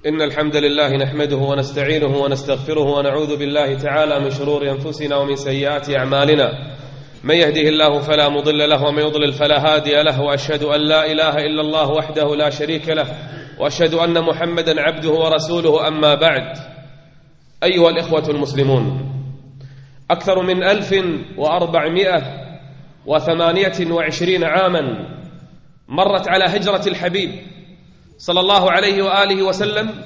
إن الحمد لله نحمده ونستعينه ونستغفره ونعوذ بالله تعالى من شرور أنفسنا ومن سيئات أعمالنا. من يهده الله فلا مضل له ومن يضلل فلا هادي له، وأشهد أن لا إله إلا الله وحده لا شريك له، وأشهد أن محمدا عبده ورسوله. أما بعد، أيها الإخوة المسلمون، أكثر من 1428 عاما مرت على هجرة الحبيب صلى الله عليه وآله وسلم،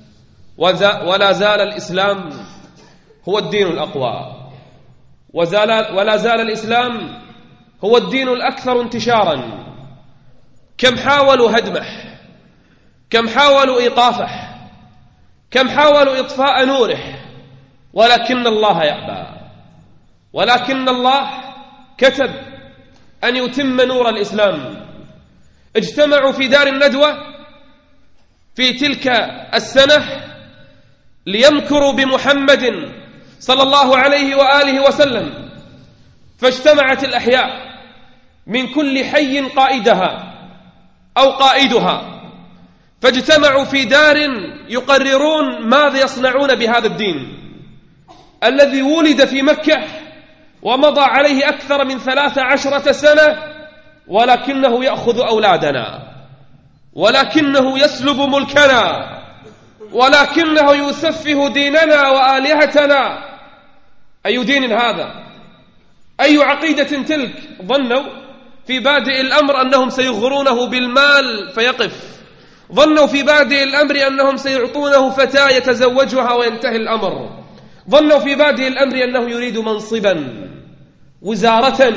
ولا زال الإسلام هو الدين الأقوى، ولا زال الإسلام هو الدين الأكثر انتشارا. كم حاولوا هدمه، كم حاولوا إيقافه، كم حاولوا إطفاء نوره، ولكن الله يأبى، ولكن الله كتب أن يتم نور الإسلام. اجتمعوا في دار الندوة في تلك السنة ليمكروا بمحمد صلى الله عليه وآله وسلم، فاجتمعت الأحياء من كل حي قائدها أو قائدها، فاجتمعوا في دار يقررون ماذا يصنعون بهذا الدين الذي ولد في مكة ومضى عليه أكثر من 13 سنة، ولكنه يأخذ أولادنا، ولكنه يسلب ملكنا، ولكنه يسفه ديننا وآلهتنا. أي دين هذا؟ أي عقيدة تلك؟ ظنوا في بادئ الأمر أنهم سيغرونه بالمال فيقف، ظنوا في بادئ الأمر أنهم سيعطونه فتاة يتزوجها وينتهي الأمر، ظنوا في بادئ الأمر أنه يريد منصبا، وزارة،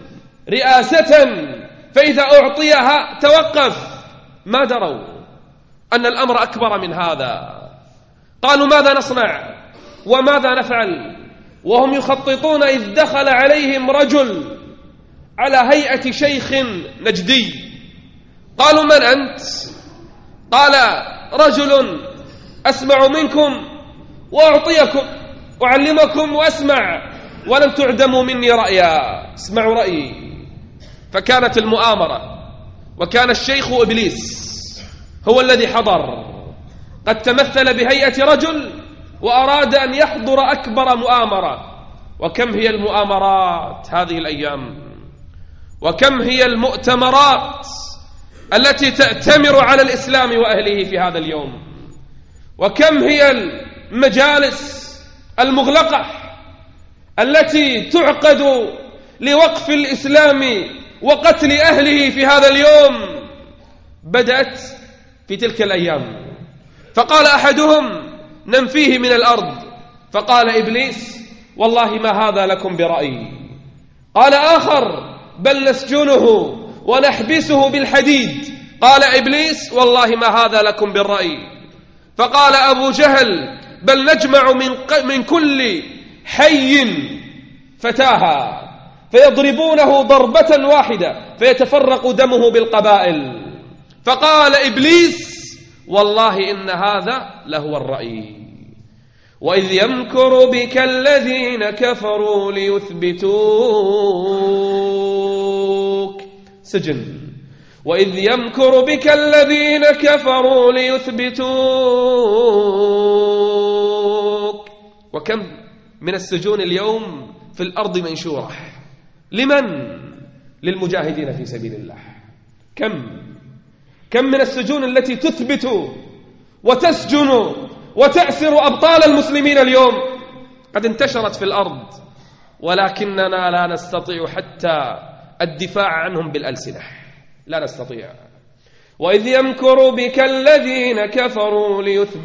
رئاسة، فإذا أعطيها توقف. ما دروا أن الأمر أكبر من هذا. قالوا ماذا نصنع وماذا نفعل وهم يخططون، إذ دخل عليهم رجل على هيئة شيخ نجدي. قالوا من أنت؟ قال رجل أسمع منكم وأعطيكم، أعلمكم وأسمع، ولن تعدموا مني رأيا، اسمعوا رأيي. فكانت المؤامرة، وكان الشيخ إبليس هو الذي حضر، قد تمثل بهيئة رجل وأراد أن يحضر أكبر مؤامرة. وكم هي المؤامرات هذه الأيام، وكم هي المؤتمرات التي تأتمر على الإسلام وأهله في هذا اليوم، وكم هي المجالس المغلقة التي تعقد لوقف الإسلام وقتل أهله في هذا اليوم. بدأت في تلك الأيام، فقال أحدهم ننفيه من الأرض، فقال إبليس والله ما هذا لكم برأيي. قال آخر بل نسجنه ونحبسه بالحديد، قال إبليس والله ما هذا لكم بالرأي. فقال أبو جهل بل نجمع من كل حي فتاها فيضربونه ضربة واحدة فيتفرق دمه بالقبائل. فقال إبليس والله إن هذا لهو الرأي. وإذ يمكر بك الذين كفروا ليثبتوك، سجن، وإذ يمكر بك الذين كفروا ليثبتوك. وكم من السجون اليوم في الأرض منشورة. لمن؟ للمجاهدين في سبيل الله. كم من السجون التي تثبت وتسجن وتأسر أبطال المسلمين اليوم قد انتشرت في الأرض، ولكننا لا نستطيع حتى الدفاع عنهم بالألسنة، لا نستطيع. وإذ يمكر بك الذين كفروا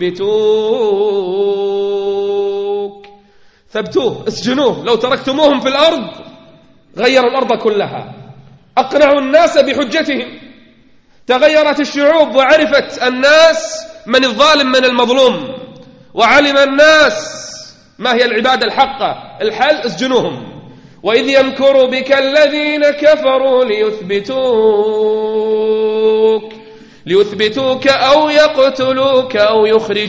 ليثبتوك، ثبتوه، اسجنوه. لو تركتموهم في الأرض غيروا الأرض كلها، أقنعوا الناس بحجتهم، تغيرت الشعوب وعرفت الناس من الظالم من المظلوم، وعلم الناس ما هي العبادة الحقة. الحل اسجنوهم. وإذ يمكر بك الذين كفروا ليثبتوك أو يقتلوك أو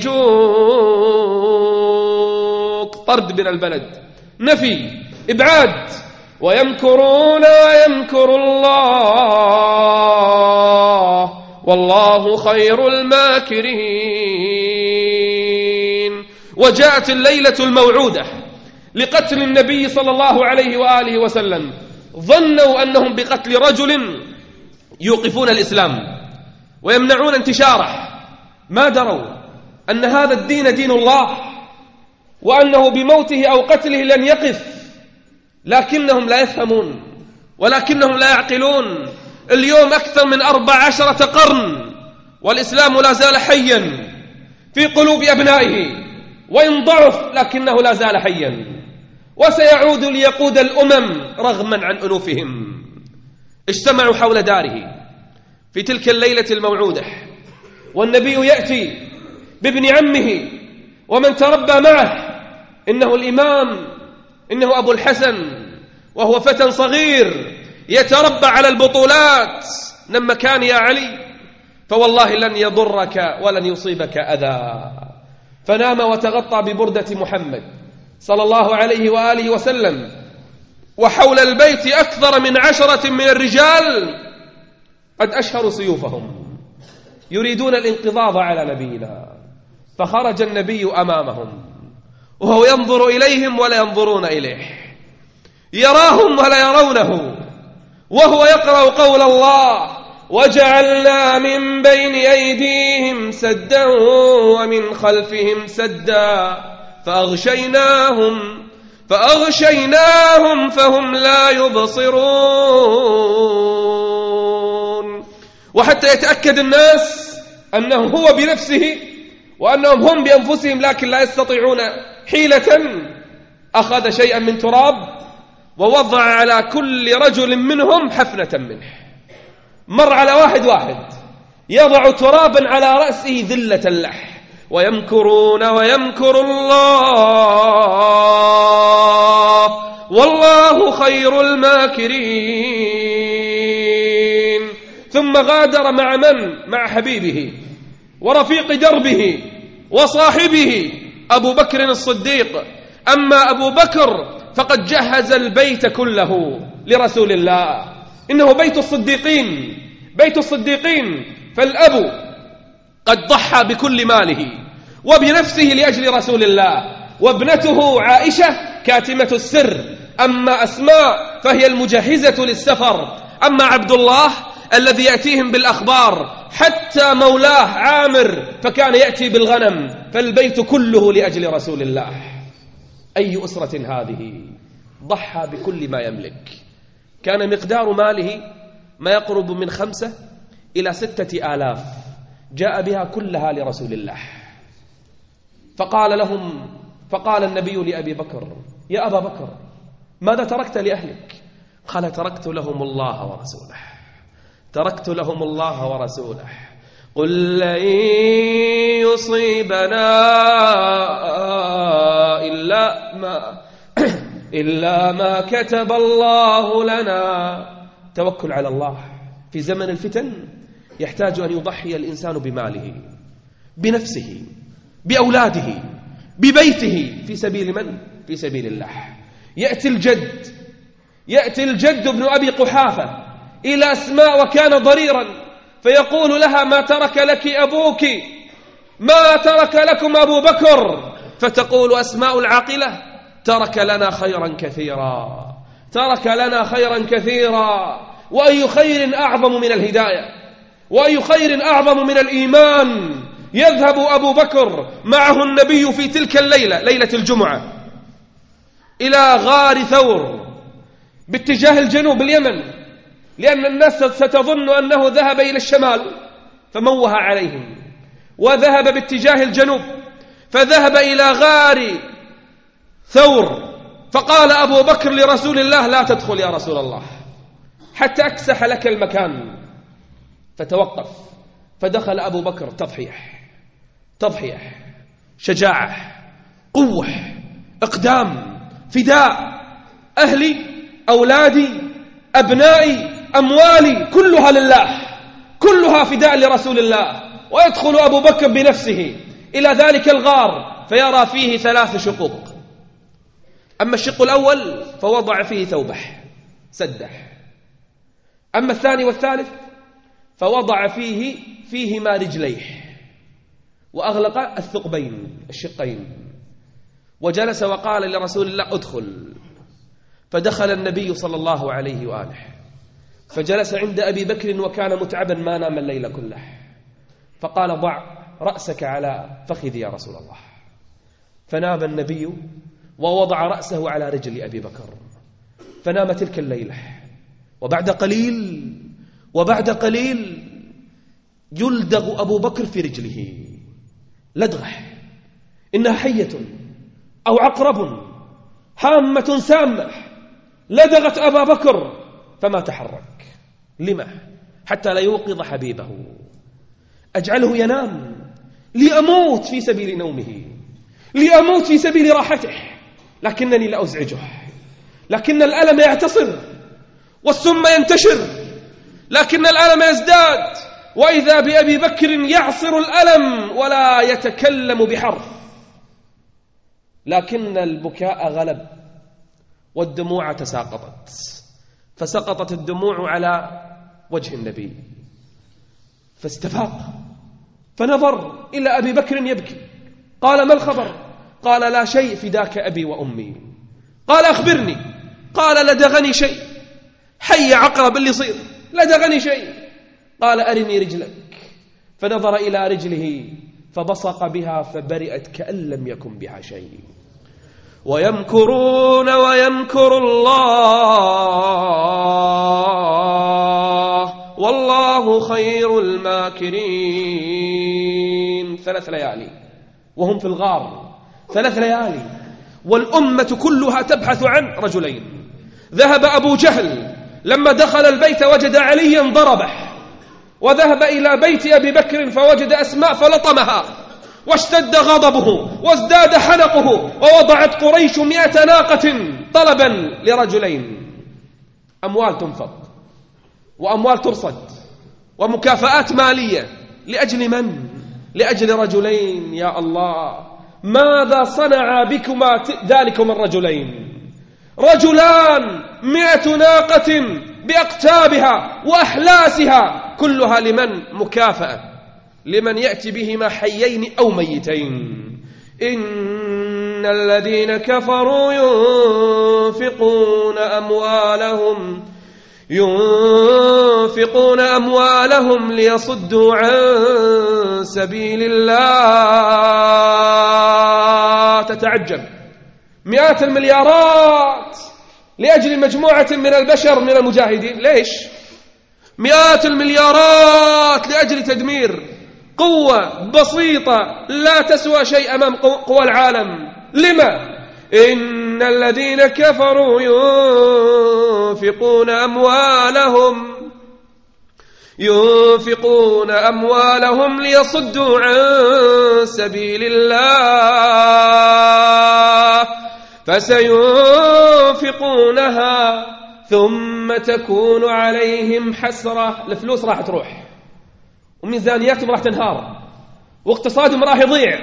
يخرجوك، طرد من البلد، نفي، إبعاد. ويمكرون ويمكر الله والله خير الماكرين. وجاءت الليلة الموعودة لقتل النبي صلى الله عليه وآله وسلم، ظنوا أنهم بقتل رجل يوقفون الإسلام ويمنعون انتشاره، ما دروا أن هذا الدين دين الله، وأنه بموته أو قتله لن يقف. لكنهم لا يفهمون ولكنهم لا يعقلون. اليوم أكثر من 14 قرن والإسلام لا زال حيا في قلوب أبنائه، وإن ضعف لكنه لا زال حيا، وسيعود ليقود الأمم رغما عن أنوفهم. اجتمعوا حول داره في تلك الليلة الموعودة، والنبي يأتي بابن عمه ومن تربى معه، إنه الإمام، إنه أبو الحسن، وهو فتى صغير يتربى على البطولات. نم مكان يا علي، فوالله لن يضرك ولن يصيبك أذى. فنام وتغطى ببردة محمد صلى الله عليه وآله وسلم، وحول البيت أكثر من 10 من الرجال قد أشهروا سيوفهم يريدون الانقضاض على نبينا. فخرج النبي أمامهم وهو ينظر إليهم ولا ينظرون إليه، يراهم ولا يرونه، وهو يقرأ قول الله: وجعلنا من بين أيديهم سدا ومن خلفهم سدا فأغشيناهم فهم لا يبصرون. وحتى يتأكد الناس أنه هو بنفسه وأنهم هم بأنفسهم لكن لا يستطيعون حيلة، أخذ شيئا من تراب ووضع على كل رجل منهم حفنة منه، مر على واحد يضع ترابا على رأسه ذلة اللح. ويمكرون ويمكر الله والله خير الماكرين. ثم غادر مع من؟ مع حبيبه ورفيق دربه وصاحبه أبو بكر الصديق. أما أبو بكر فقد جهز البيت كله لرسول الله، إنه بيت الصديقين، بيت الصديقين. فالأب قد ضحى بكل ماله وبنفسه لأجل رسول الله، وابنته عائشة كاتمة السر. أما أسماء فهي المجهزة للسفر. أما عبد الله الذي يأتيهم بالأخبار، حتى مولاه عامر فكان يأتي بالغنم. فالبيت كله لأجل رسول الله. أي أسرة هذه؟ ضحى بكل ما يملك. كان مقدار ماله ما يقرب من 5 إلى 6 آلاف، جاء بها كلها لرسول الله. فقال النبي لأبي بكر: يا أبا بكر، ماذا تركت لأهلك؟ قال: تركت لهم الله ورسوله، تركت لهم الله ورسوله. قل لن يصيبنا إلا ما كتب الله لنا. توكل على الله في زمن الفتن يحتاج أن يضحي الإنسان بماله، بنفسه، بأولاده، ببيته، في سبيل من؟ في سبيل الله. يأتي الجد ابن أبي قحافة إلى أسماء وكان ضريرا، فيقول لها: ما ترك لك أبوك؟ ما ترك لكم أبو بكر؟ فتقول أسماء العاقلة: ترك لنا خيرا كثيرا، ترك لنا خيرا كثيرا. وأي خير أعظم من الهداية؟ وأي خير أعظم من الإيمان؟ يذهب أبو بكر معه النبي في تلك الليلة، ليلة الجمعة، إلى غار ثور باتجاه الجنوب اليمن، لأن الناس ستظن أنه ذهب إلى الشمال، فموه عليهم وذهب باتجاه الجنوب. فذهب إلى غار ثور، فقال أبو بكر لرسول الله: لا تدخل يا رسول الله حتى أكسح لك المكان. فتوقف، فدخل أبو بكر. تضحية، شجاعة، قوة، إقدام، فداء. أهلي، أولادي، أبنائي، أموالي كلها لله، كلها فداء لرسول الله. ويدخل أبو بكر بنفسه إلى ذلك الغار فيرى فيه 3 شقوق. أما الشق الأول فوضع فيه ثوبه سده، أما الثاني والثالث فوضع فيهما رجليه، وأغلق الثقبين الشقين. وجلس وقال لرسول الله ادخل. فدخل النبي صلى الله عليه وآله فجلس عند أبي بكر وكان متعبا ما نام الليل كله، فقال ضع رأسك على فخذي يا رسول الله. فنام النبي ووضع رأسه على رجل أبي بكر فنام تلك الليلة. وبعد قليل يلدغ أبو بكر في رجله لدغة، إنها حية أو عقرب هامة سامة لدغت أبا بكر فما تحرك. لما؟ حتى لا يوقظ حبيبه. أجعله ينام لأموت في سبيل نومه، لأموت في سبيل راحته، لكنني لا أزعجه. لكن الألم يعتصر والسم ينتشر، لكن الألم يزداد، وإذا بأبي بكر يعصر الألم ولا يتكلم بحرف. لكن البكاء غلب والدموع تساقطت، فسقطت الدموع على وجه النبي فاستفاق فنظر إلى أبي بكر يبكي. قال ما الخبر؟ قال لا شيء فداك أبي وأمي. قال أخبرني. قال لدغني شيء، حي عقرب اللي يصير، لدغني شيء. قال أرني رجلك. فنظر إلى رجله فبصق بها فبرئت كأن لم يكن بها شيء. ويمكرون ويمكر الله والله خير الماكرين. 3 ليالي وهم في الغار، 3 ليالي والأمة كلها تبحث عن رجلين. ذهب أبو جهل لما دخل البيت وجد عليا ضربه، وذهب إلى بيت أبي بكر فوجد أسماء فلطمها، واشتد غضبه وازداد حنقه، ووضعت قريش 100 ناقة طلبا لرجلين. أموال تنفق وأموال ترصد ومكافآت مالية لأجل من؟ لأجل رجلين. يا الله، ماذا صنع بكما ذلكم الرجلين؟ رجلان 100 ناقة بأقتابها وأحلاسها، كلها لمن؟ مكافأة لمن يأتي بهما حيين أو ميتين. إن الذين كفروا ينفقون أموالهم ليصدوا عن سبيل الله. تتعجب، 100 المليارات لأجل مجموعة من البشر من المجاهدين. ليش؟ 100 المليارات لأجل تدمير قوة بسيطة لا تسوى شيء أمام قوى العالم. لما؟ إن الذين كفروا ينفقون أموالهم ليصدوا عن سبيل الله فسينفقونها ثم تكون عليهم حسرة. الفلوس راح تروح وميزانياتهم راح تنهار واقتصادهم راح يضيع.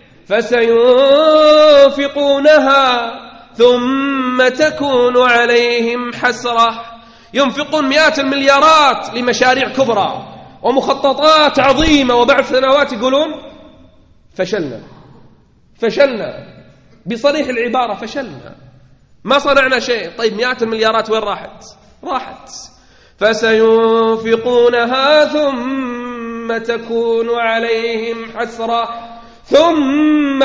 فسينفقونها ثم تكون عليهم حسرة. ينفقون 100 المليارات لمشاريع كبرى ومخططات عظيمة، وبعد سنوات يقولون فشلنا بصريح العبارة، فشلنا، ما صنعنا شيء. طيب 100 المليارات وين راحت؟ فسينفقونها ثم تكون عليهم حسرة ثم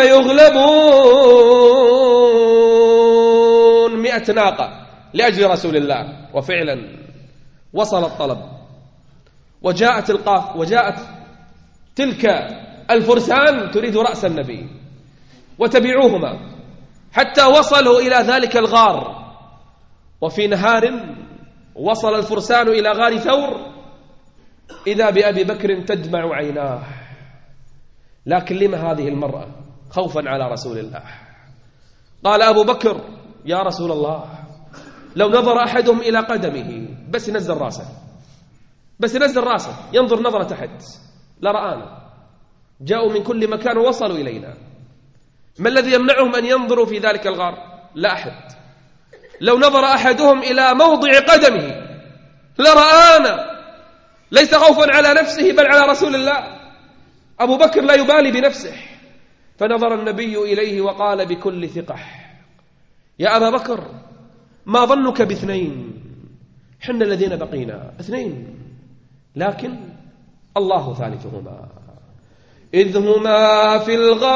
يغلبون 100 ناقة لأجل رسول الله. وفعلا وصل الطلب وجاءت تلك الفرسان تريد رأس النبي وتبعوهما حتى وصلوا إلى ذلك الغار. وفي نهار وصل الفرسان إلى غار ثور، إذا بأبي بكر تدمع عيناه. لكن لما هذه المرأة؟ خوفا على رسول الله. قال أبو بكر يا رسول الله، لو نظر أحدهم إلى قدمه بس ينزل راسه ينظر نظرة تحت لرآنا. جاءوا من كل مكان ووصلوا إلينا. ما الذي يمنعهم أن ينظروا في ذلك الغار؟ لا أحد. لو نظر أحدهم إلى موضع قدمه لرآنا، ليس خوفا على نفسه بل على رسول الله. أبو بكر لا يبالي بنفسه، فنظر النبي إليه وقال بكل ثقة: يا أبا بكر، ما ظنك باثنين؟ حنا الذين بقينا اثنين، لكن الله ثالثهما. إذ هما في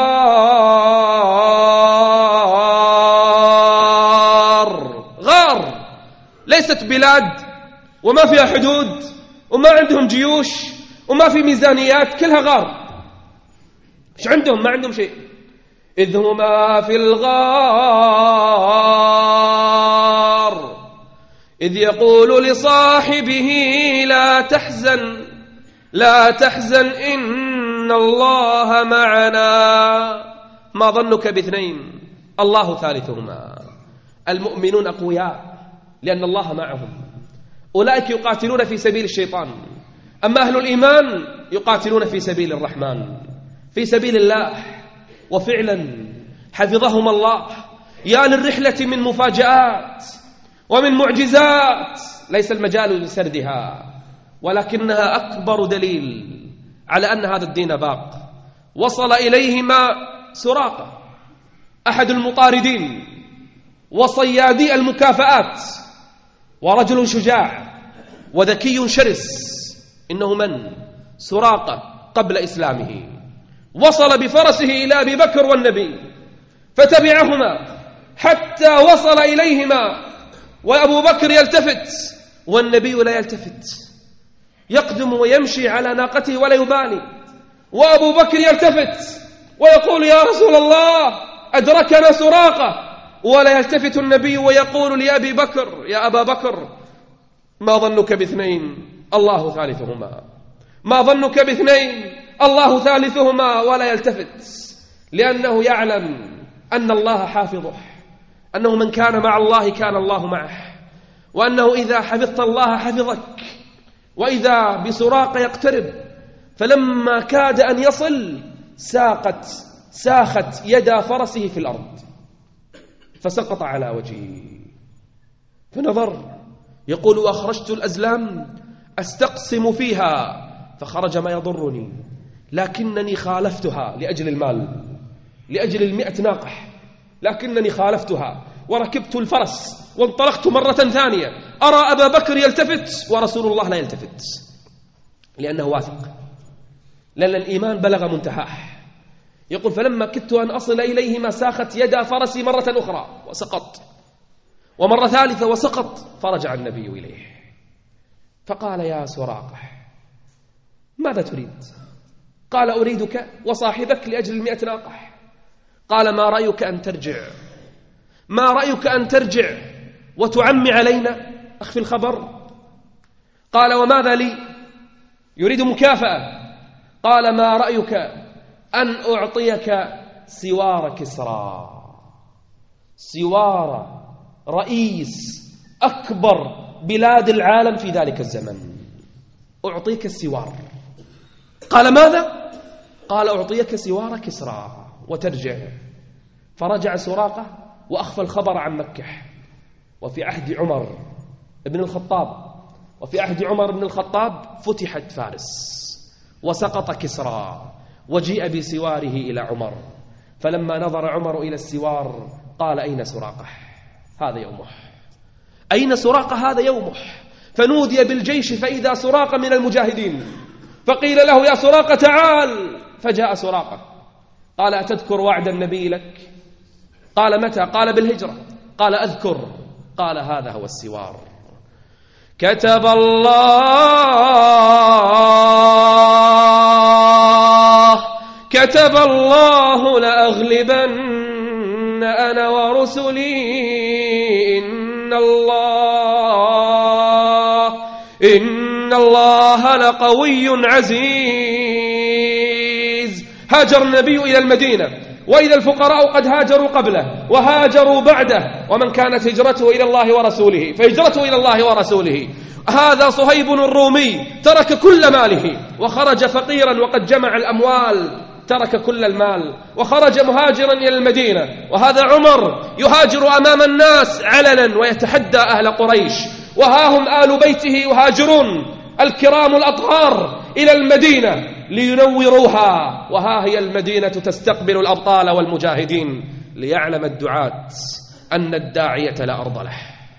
غار ليست بلاد وما فيها حدود وما عندهم جيوش وما في ميزانيات، كلها غار. إيش عندهم؟ ما عندهم شيء. إذ هما في الغار إذ يقول لصاحبه لا تحزن إن الله معنا. ما ظنك باثنين؟ الله ثالثهما. المؤمنون أقوياء لأن الله معهم، أولئك يقاتلون في سبيل الشيطان، أما أهل الإيمان يقاتلون في سبيل الرحمن، في سبيل الله. وفعلا حفظهم الله. يا للرحلة من مفاجآت ومن معجزات ليس المجال لسردها، ولكنها أكبر دليل على أن هذا الدين باق. وصل إليهما سراقة أحد المطاردين وصيادي المكافآت، ورجل شجاع وذكي شرس. إنه من؟ سراقة قبل إسلامه. وصل بفرسه إلى أبي بكر والنبي فتبعهما حتى وصل إليهما، وأبو بكر يلتفت والنبي لا يلتفت، يقدم ويمشي على ناقته ولا يبالي، وأبو بكر يلتفت ويقول: يا رسول الله، أدركنا سراقة. ولا يلتفت النبي ويقول لأبي بكر: يا أبا بكر، ما ظنك باثنين؟ الله ثالثهما. ما ظنك باثنين؟ الله ثالثهما. ولا يلتفت، لأنه يعلم أن الله حافظه، أنه من كان مع الله كان الله معه، وأنه إذا حفظت الله حفظك. وإذا بسراقة يقترب، فلما كاد أن يصل ساخت يد فرسه في الأرض فسقط على وجهه، فنظر يقول: وأخرجت الأزلام أستقسم فيها فخرج ما يضرني، لكنني خالفتها لأجل المال، لأجل 100 ناقة، لكنني خالفتها وركبت الفرس وانطلقت مرة ثانية أرى أبا بكر يلتفت ورسول الله لا يلتفت، لأنه واثق، لأن الإيمان بلغ منتهاه. يقول: فلما كدت أن أصل إليهما ساخت يد فرسي مرة أخرى وسقط، ومرة ثالثة وسقط، فرجع النبي إليه فقال: يا سراقة، ماذا تريد؟ قال: أريدك وصاحبك لأجل 100 ناقة. قال: ما رأيك أن ترجع؟ ما رأيك أن ترجع وتعمي علينا؟ أخفي الخبر. قال: وماذا لي؟ يريد مكافأة. قال: ما رأيك أن أعطيك سوار كسرى؟ سوار رئيس أكبر بلاد العالم في ذلك الزمن، أعطيك السوار. قال: ماذا؟ قال: أعطيك سوار كسرى وترجع. فرجع سراقة وأخفى الخبر عن مكة. وفي عهد عمر بن الخطاب فتحت فارس وسقط كسرى، وجيء بسواره إلى عمر، فلما نظر عمر إلى السوار قال: أين سراقة؟ هذا يومه. أين سراقة؟ هذا يومه. فنودي بالجيش فإذا سراقة من المجاهدين، فقيل له: يا سراقة تعال. فجاء سراقة قال: أتذكر وعد النبي لك؟ قال: متى؟ قال: بالهجرة. قال: أذكر. قال: هذا هو السوار. كتب الله لأغلبن أنا ورسلي إن الله لقوي عزيز. هاجر النبي إلى المدينة، وإذا الفقراء قد هاجروا قبله وهاجروا بعده، ومن كانت هجرته إلى الله ورسوله فهجرته إلى الله ورسوله. هذا صهيب الرومي ترك كل ماله وخرج فقيرا وقد جمع الأموال، ترك كل المال وخرج مهاجرا إلى المدينة. وهذا عمر يهاجر أمام الناس علنا ويتحدى أهل قريش، وها هم آل بيته يهاجرون الكرام الأطهار إلى المدينة لينوروها، وها هي المدينة تستقبل الأبطال والمجاهدين، ليعلم الدعاة أن الداعية لا أرض له،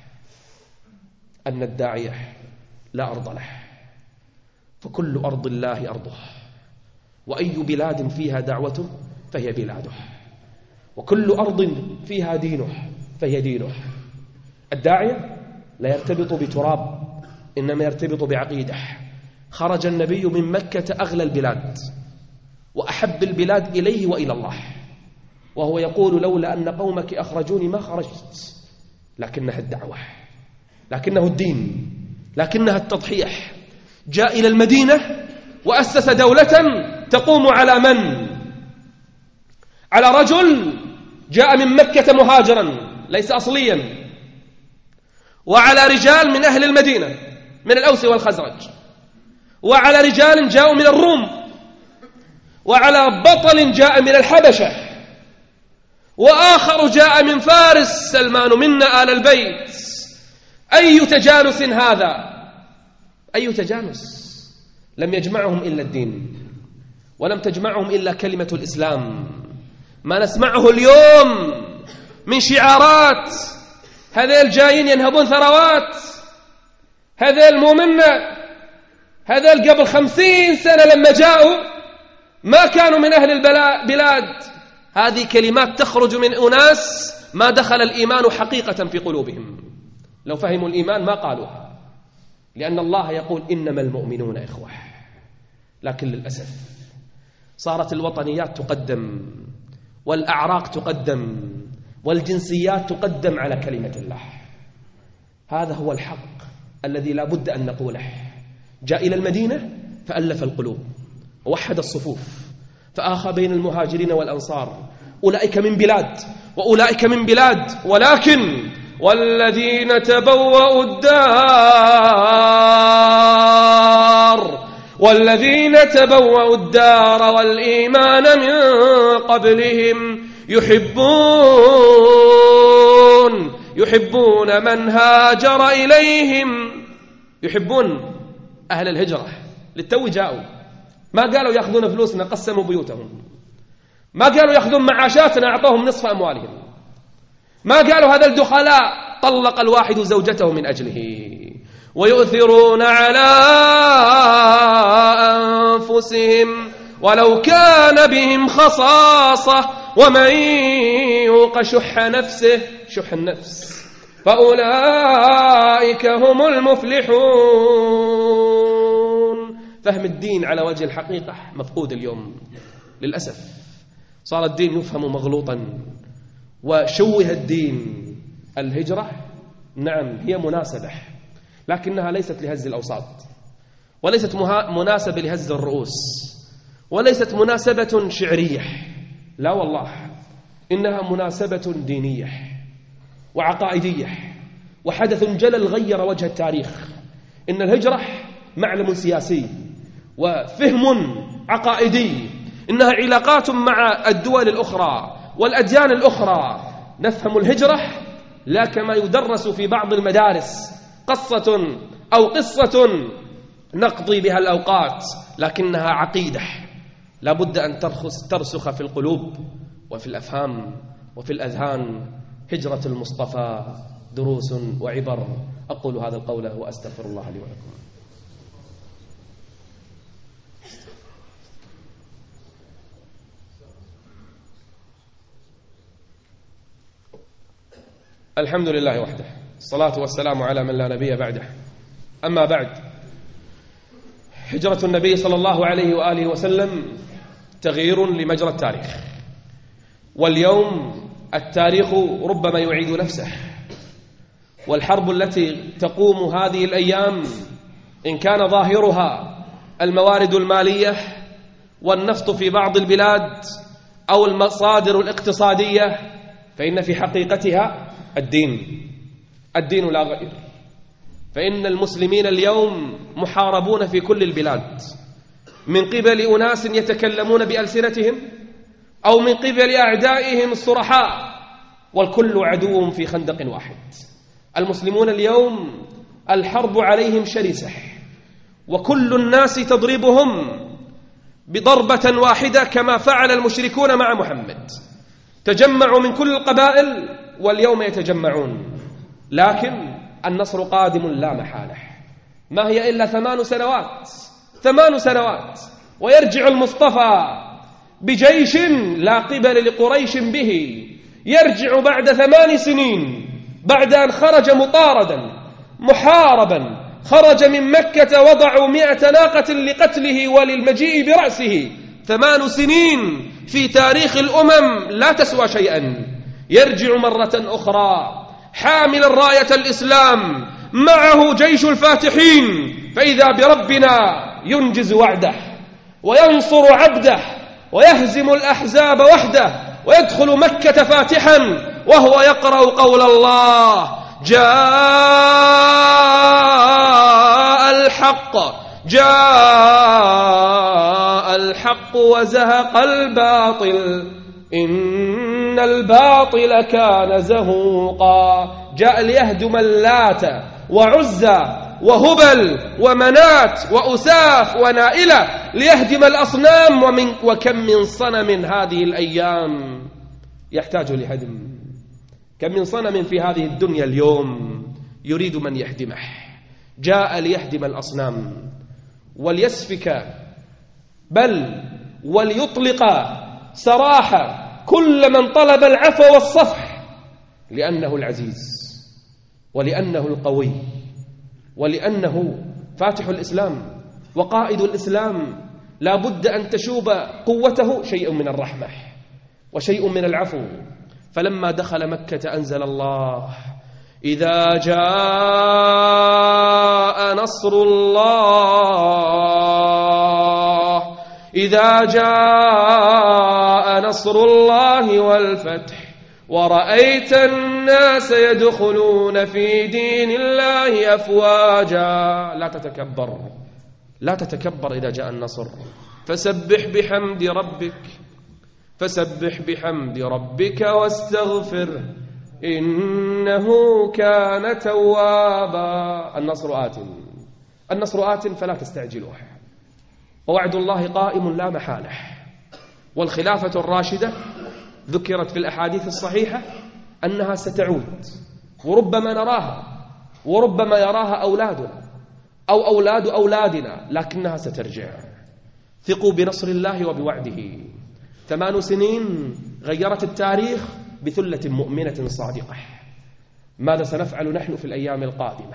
أن الداعية لا أرض له. فكل أرض الله أرضه، وأي بلاد فيها دعوته فهي بلاده، وكل أرض فيها دينه فهي دينه. الداعية لا يرتبط بتراب، إنما يرتبط بعقيدة. خرج النبي من مكة أغلى البلاد وأحب البلاد إليه وإلى الله، وهو يقول: لولا أن قومك أخرجوني ما خرجت. لكنها الدعوة، لكنه الدين، لكنها التضحية. جاء إلى المدينة وأسس دولة تقوم على من؟ على رجل جاء من مكة مهاجرا ليس أصليا، وعلى رجال من أهل المدينة من الأوس والخزرج، وعلى رجال جاءوا من الروم، وعلى بطل جاء من الحبشة، وآخر جاء من فارس سلمان منا آل البيت. أي تجانس هذا؟ أي تجانس؟ لم يجمعهم إلا الدين، ولم تجمعهم إلا كلمة الإسلام. ما نسمعه اليوم من شعارات: هذيل جايين ينهبون ثروات، هذيل مو منا، هذيل قبل 50 سنة لما جاءوا ما كانوا من أهل البلاد. هذه كلمات تخرج من أناس ما دخل الإيمان حقيقة في قلوبهم. لو فهموا الإيمان ما قالوها، لأن الله يقول: إنما المؤمنون إخوة. لكن للأسف صارت الوطنيات تقدم، والأعراق تقدم، والجنسيات تقدم على كلمة الله. هذا هو الحق الذي لا بد أن نقوله. جاء إلى المدينة فألف القلوب ووحد الصفوف، فآخى بين المهاجرين والأنصار. أولئك من بلاد وأولئك من بلاد، ولكن والذين تبوأوا الدار والإيمان من قبلهم يحبون من هاجر إليهم. يحبون أهل الهجرة. للتو جاءوا، ما قالوا يأخذون فلوسنا قسموا بيوتهم، ما قالوا يأخذون معاشاتنا أعطوهم نصف أموالهم، ما قالوا هذا الدخلاء طلق الواحد زوجته من أجله. ويؤثرون على أنفسهم ولو كان بهم خصاصة ومن يوق شح نفسه، شح النفس، فأولئك هم المفلحون. فهم الدين على وجه الحقيقة مفقود اليوم للأسف. صار الدين يفهم مغلوطا، وشوه الدين. الهجرة نعم هي مناسبة، لكنها ليست لهز الأوساط، وليست مناسبة لهز الرؤوس، وليست مناسبة شعرية. لا والله، إنها مناسبة دينية وعقائدية، وحدث جلل غير وجه التاريخ. إن الهجرة معلم سياسي وفهم عقائدي، إنها علاقات مع الدول الأخرى والأديان الأخرى. نفهم الهجرة لا كما يدرس في بعض المدارس، قصة أو قصة نقضي بها الأوقات، لكنها عقيدة لا بد أن ترسخ في القلوب وفي الأفهام وفي الأذهان. هجرة المصطفى دروس وعبر. أقول هذا القول وأستغفر الله لي ولكم. الحمد لله وحده، الصلاة والسلام على من لا نبي بعده. أما بعد، هجرة النبي صلى الله عليه وآله وسلم تغيير لمجرى التاريخ، واليوم التاريخ ربما يعيد نفسه. والحرب التي تقوم هذه الأيام إن كان ظاهرها الموارد المالية والنفط في بعض البلاد أو المصادر الاقتصادية، فإن في حقيقتها الدين لا غير. فإن المسلمين اليوم محاربون في كل البلاد، من قبل أناس يتكلمون بألسنتهم أو من قبل أعدائهم الصرحاء، والكل عدو في خندق واحد. المسلمون اليوم الحرب عليهم شرسة، وكل الناس تضربهم بضربة واحدة كما فعل المشركون مع محمد. تجمعوا من كل القبائل واليوم يتجمعون، لكن النصر قادم لا محالة. ما هي إلا 8 سنوات، 8 سنوات، ويرجع المصطفى بجيش لا قبل لقريش به. يرجع بعد 8 سنين، بعد أن خرج مطاردا محاربا، خرج من مكة وضعوا 100 ناقة لقتله وللمجيء برأسه. 8 سنين في تاريخ الأمم لا تسوى شيئا. يرجع مرة أخرى حاملا راية الإسلام، معه جيش الفاتحين، فإذا بربنا ينجز وعده وينصر عبده ويهزم الأحزاب وحده، ويدخل مكة فاتحا وهو يقرأ قول الله: جاء الحق، جاء الحق وزهق الباطل إن الباطل كان زهوقا. جاء ليهدم اللات وعزى وهبل ومنات وأساف ونائلة، ليهدم الأصنام. وكم من صنم هذه الأيام يحتاج لهدم. كم من صنم في هذه الدنيا اليوم يريد من يهدمه. جاء ليهدم الأصنام وليسفك بل وليطلق سراح كل من طلب العفو والصفح، لأنه العزيز ولأنه القوي ولأنه فاتح الإسلام وقائد الإسلام. لا بد أن تشوب قوته شيء من الرحمة وشيء من العفو. فلما دخل مكة أنزل الله: إذا جاء نصر الله، إذا جاء نصر الله والفتح ورأيت الناس يدخلون في دين الله أفواجا. لا تتكبر، لا تتكبر إذا جاء النصر. فسبح بحمد ربك، فسبح بحمد ربك واستغفر إنه كان توابا. النصر آت، النصر آت فلا تستعجلوه، ووعد الله قائم لا محالة. والخلافة الراشدة ذكرت في الأحاديث الصحيحة أنها ستعود، وربما نراها وربما يراها أولادنا أو أولاد أولادنا، لكنها سترجع. ثقوا بنصر الله وبوعده. 8 سنين غيرت التاريخ بثلة مؤمنة صادقة. ماذا سنفعل نحن في الأيام القادمة؟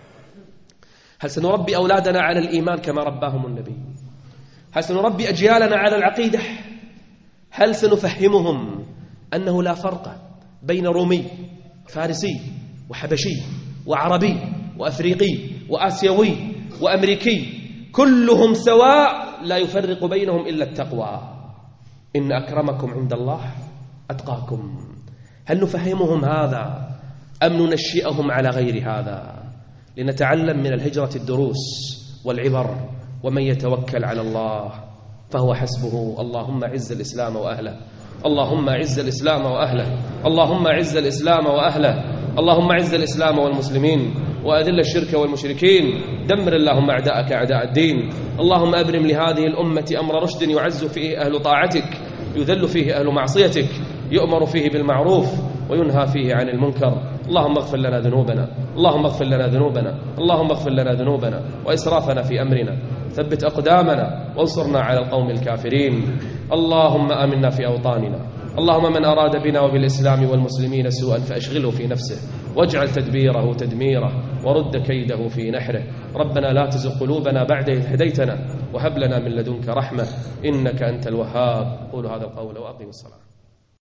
هل سنربي أولادنا على الإيمان كما رباهم النبي؟ هل سنربي أجيالنا على العقيدة؟ هل سنفهمهم أنه لا فرق بين رومي فارسي وحبشي وعربي وأفريقي وآسيوي وأمريكي، كلهم سواء لا يفرق بينهم إلا التقوى؟ إن أكرمكم عند الله أتقاكم. هل نفهمهم هذا أم ننشئهم على غير هذا؟ لنتعلم من الهجرة الدروس والعبر، ومن يتوكل على الله فهو حسبه. اللهم أعز الإسلام وأهله، اللهم أعز الإسلام وأهله، اللهم أعز الإسلام وأهله، اللهم أعز الإسلام والمسلمين وأذل الشرك والمشركين. دمر اللهم أعداءك أعداء الدين. اللهم أبرم لهذه الأمة أمر رشد يعز فيه أهل طاعتك، يذل فيه أهل معصيتك، يؤمر فيه بالمعروف وينهى فيه عن المنكر. اللهم اغفر لنا ذنوبنا، اللهم اغفر لنا ذنوبنا، اللهم اغفر لنا ذنوبنا وإسرافنا في أمرنا، ثبت أقدامنا وانصرنا على القوم الكافرين. اللهم آمنا في أوطاننا. اللهم من أراد بنا وبالإسلام والمسلمين سوءا فأشغله في نفسه، واجعل تدبيره تدميره، ورد كيده في نحره. ربنا لا تزغ قلوبنا بعد إذ هديتنا، وهب لنا من لدنك رحمة إنك أنت الوهاب. قولوا هذا القول وأقيموا الصلاة.